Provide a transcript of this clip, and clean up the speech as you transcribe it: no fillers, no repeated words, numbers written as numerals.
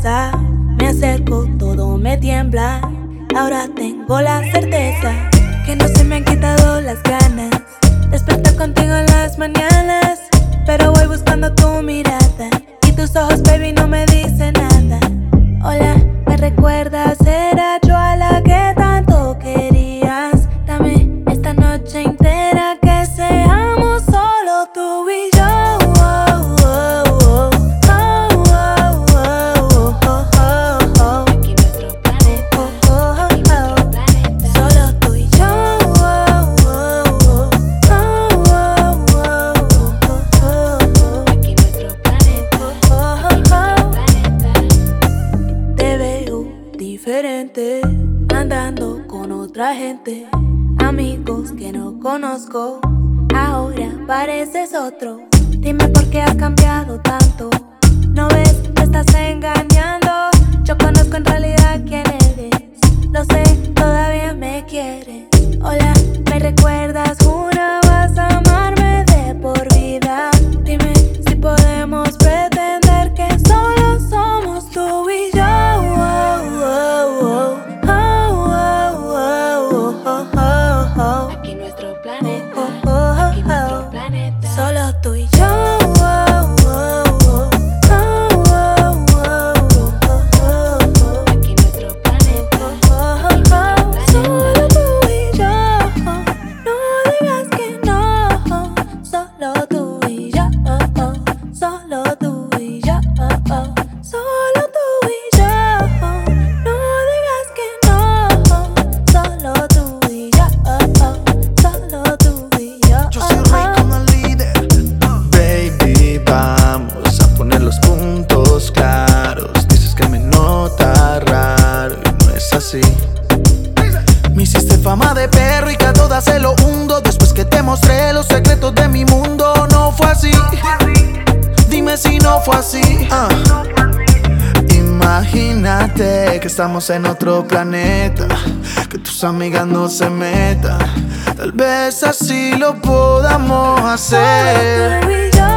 cabeza. Me acerco, todo me tiembla. Ahora tengo la certeza que no se me han quitado las ganas. Despertar contigo en las mañanas, pero voy buscando tu mirada. Y tus ojos, baby, no me dicen nada. Hola, ¿me recuerdas? Era yo a la que tanto querías. Dame esta noche entera que seamos solo tú y yo. Aquí nuestro planeta, aquí nuestro planeta. Solo tú y yo. Aquí nuestro planeta, aquí nuestro planeta. Te veo diferente, andando con otra gente. Amigos que no conozco, ahora pareces otro. Dime por qué has cambiado tanto. ¿No ves? Me estás engañando. Yo conozco en realidad quién eres. Lo sé, todavía me quieres. Hola, ¿me recuerdas? Jurabas amarme de por vida. Dime si podemos pretender que solo somos tú y yo. Aquí nuestro planeta, aquí nuestro planeta. Solo tú y yo. Aquí nuestro planeta, aquí nuestro planeta. Solo tú y yo. No digas que no. Solo tú y yo. Solo tú y yo. Solo tú y yo. No digas que no. Solo tú y yo. Solo tú y yo. Yo soy rey con el líder. Baby, vamos a poner los puntos claros. Dices que me nota raro y no es así. Me hiciste fama de perro y que a todas se lo hundo. Después que te mostré los secretos de mi mundo. No fue así. Dime si no fue así. Imagínate que estamos en otro planeta, que tus amigas no se metan. Tal vez así lo podamos hacer. Solo tú y yo.